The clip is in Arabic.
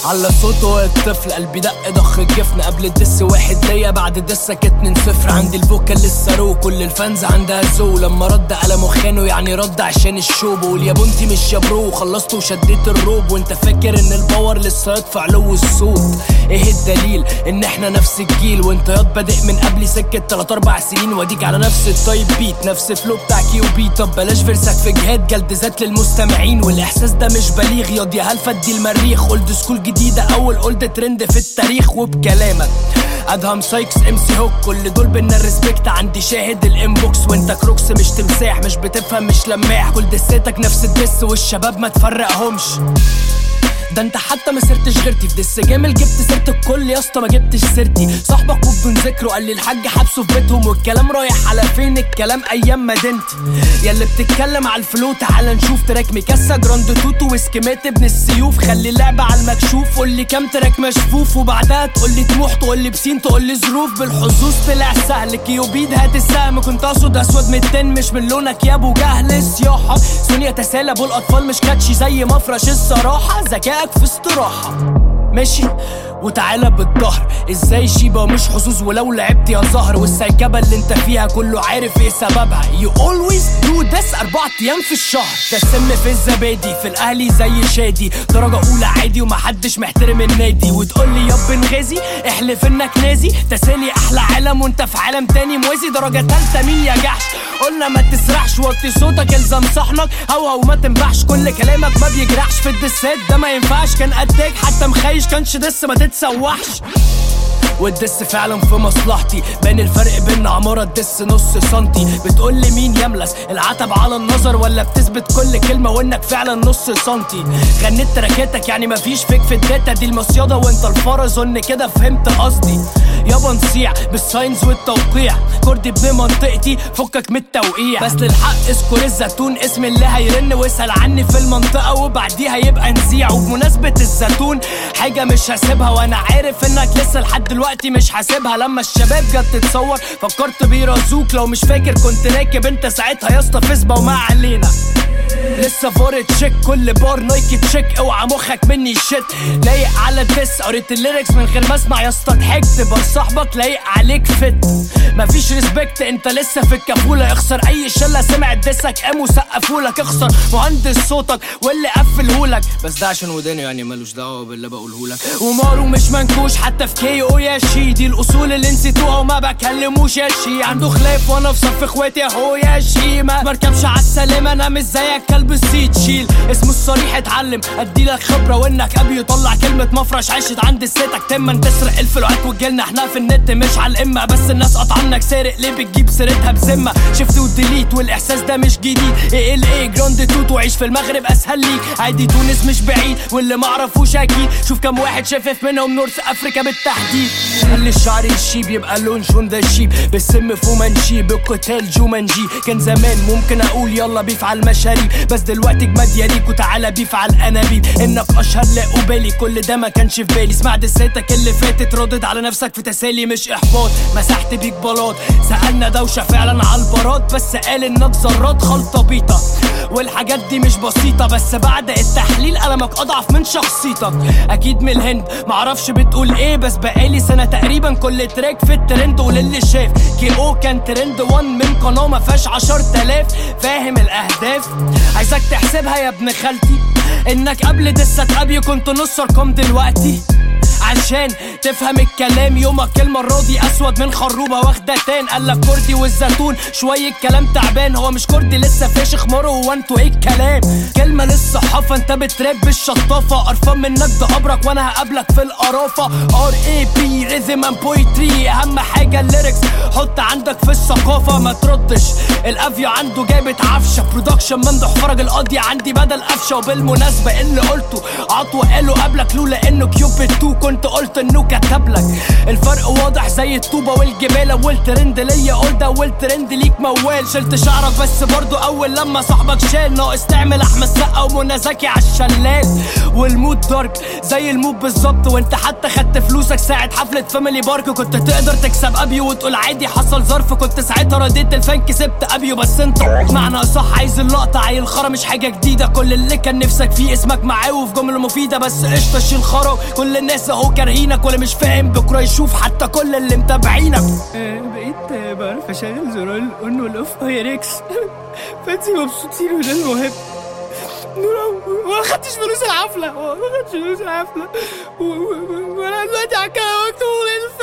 على صوته الطفل قلبي دق ضخ الجفن قبل الدس واحد ليا بعد دسك 2-0 عندي الفوكال لسه رو كل الفانز عندها ذو لما رد على مخانه يعني رد عشان الشو بقول يا بنتي مش يا برو خلصت وشديت الروب وانت فاكر ان الباور لسه يدفع له الصوت ايه الدليل ان احنا نفس الجيل وانت ياض بادئ من قبلي سكة 3-4 سنين واديك على نفس التايب بيت نفس فلو بتاع كيو بي طب بلاش فرسك في جهاد جلد ذات للمستمعين والاحساس ده مش بليغ ياض يا هلفة دي المريخ اولد سكول جديدة اول اولد ترند في التاريخ وبكلامك ادهم سايكس MC هوك كل دول بينا الريسبكت عندي شاهد الانبوكس وانت كروكس مش تمساح مش بتفهم مش لماح كل دساتك نفس الدس والشباب ما تفرقهمش ده انت حتى ما سرتش غيرتي في دس جامل جبت سيرة الكل يا اسطى ما جبتش سيرتي صاحبك وبدون ذكره قال لي الحاج حبسه في بيتهم والكلام رايح على فين الكلام ايام مدينتي يا اللي بتتكلم على الفلو تعال نشوف تراك ميكاسا جراند توتو وسكيمات ابن السيوف خلي اللعبة على المكشوف قول لي كام تراك مشفوف وبعدها تقول لي طموح تقول لي بسين تقول لي ظروف بالحظوظ طلع سهل كيوبيد هات السهم كنت اقصد اسود من التن مش من لونك يا ابو جهل صياحة سونيا تسالب والاطفال مش كاتشي زي مفرش الصراحة ذكاء في استراحة ماشي وتعالى بالظهر ازاي شيبة مش حظوظ ولو لعبت يا زهر والسايكابة اللي انت فيها كله عارف ايه سببها You always do this 4 ايام في الشهر تسم في الزبادي في الاهلي زي شادي درجة اولى عادي ومحدش محترم النادي وتقول لي يا بنغازي احلف انك نازي تسالي احلى عالم وانت في عالم تاني موازي درجة 3 مين يا جحش قلنا ما تسرحش وطي صوتك الزم صحنك هوا وما تنبحش كل كلامك ما بيجرحش في الدسات ده ما ينفعش كان قدك حتى مخيش كانش دس ما تتسوحش والدس فعلا في مصلحتي بين الفرق بين عمارة الدس نص سنتي بتقول لي مين يملس العتب على النظر ولا بتثبت كل كلمة وانك فعلا نص سنتي غنيت تراكاتك يعني مفيش فيك في الداتا دي المصيادة وانت الفار اظن كده فهمت قصدي يابا نصيع بالساينز والتوقيع كردي ابن منطقتي فكك من التوقيع بس للحق اذكر الزيتون اسم اللي هيرن واسأل عني في المنطقة وبعديها يبقى نزيع وبمناسبة الزيتون حاجة مش هسيبها وانا عارف انك لسه لحد دلوقتي مش حاسبها لما الشباب جت تتصور فكرت بيرازوك لو مش فاكر كنت راكب انت ساعتها يا اسطى فيسبا وما علينا لسه فار تشيك كل بار نايكي تشيك اوعى مخك مني شت لايق على الدس قريت الليركس من غير ما اسمع يا اسطى ضحكت بار صاحبك لايق عليك فت مفيش ريسبكت انت لسه في الكفوله اخسر اي شله سمعت دسك قاموا سقفولك اخسر مهندس صوتك واللي قفلهولك بس ده عشان وداني يعني ملوش دعوه باللي بقولهولك ومارو مش منكوش حتى في كي او يا شي دي الاصول اللي نسيتوها وما بكلموش يا شي عنده خلاف وانا في صف اخواتي اهو يا شي ما بركبش على السلام انا مش زيك كلب السيد شيل اسمه الصريح اتعلم اديلك خبره وانك ابي يطلع كلمه مفرش عشت عند ستك تما تسرق الفلوات وتجيلنا احنا في النت مش على الامه بس الناس قطعنك سارق ليه بتجيب سيرتها بذمه شفت وديليت والاحساس ده مش جديد ايه جراند توت وعيش في المغرب اسهل ليك عادي تونس مش بعيد واللي معرفوش اكيد شوف كم واحد شفاف منهم نورث افريكا بالتحديد خلي الشعر الشيب يبقى لون شون ده الشيب بالسم فومانشي بالقتال جومانجي كان زمان ممكن اقول يلا بيف على المشاريب بس دلوقتي جماد ياريك وتعالى بيف على الانابيب انك اشهر لا قبالي كل ده ما كانش في بالي اسمع دساتك اللي فاتت ردد على نفسك في تسالي مش احباط مسحت بيك بلاط سألنا دوشة فعلا على البارات بس قال انك ذرات خلطة بيطة والحاجات دي مش بسيطة بس بعد التحليل قلمك اضعف من شخصيتك اكيد من الهند معرفش بتقول ايه بس بقالي سنة تقريبا كل تراك في الترند وللي شاف كي او كان ترند 1 من قناة ما فيهاش 10,000 فاهم الاهداف عايزك تحسبها يا ابن خالتي انك قبل دسة ابي كنت نص ارقام دلوقتي عشان تفهم الكلام يومك كلمة الراضي اسود من خروبة واخدة تان قالك كردي والزيتون شوية كلام تعبان هو مش كردي لسه فاشخ مارو هو انتوا ايه الكلام كلمة للصحافة انت بتراب بالشطافة قرفان منك ده قبرك وانا هقابلك في القرافة RAP ريزم اند بويتري اهم حاجة الليركس حط عندك في الثقافة ما تردش الافيو عنده جابت عفشة برودكشن ممدوح فرج القاضية عندي بدل قفشة وبالمناسبة اللي قلته عطوة قالوا قبلك لولا انه كيوبيد 2 وانت قلت انه كتبلك. الفرق واضح زي الطوبة والجمالة، والترند ليا قلده والترند ليك موال. شلت شعرك بس برضو اول لما صاحبك شال، ناقص تعمل احمد سقا ومنى زكي عالشلال. والمود دارك زي المود بالظبط، وانت حتى خدت فلوسك ساعة حفلة فاميلي بارك. كنت تقدر تكسب ابيو وتقول عادي حصل ظرف، كنت ساعتها رديت الفان كسبت ابيو. بس انت معنى صح عايز اللقطة عيل خرا مش حاجة جديدة، كل اللي كان نفسك فيه اسمك معاه وفي جملة مفيدة. بس قشطة شيل خرا، كل الناس اهو كارهينك ولا مش فاهم بكرة يشوف حتى كل اللي متابعينك. بقيت بعرف اشغل زرار الاون والاوف هايركس فانتي مبسوطين وده المهم. ما خدتش فلوس الحفلة وانا دلوقتي على الكلام مكتوب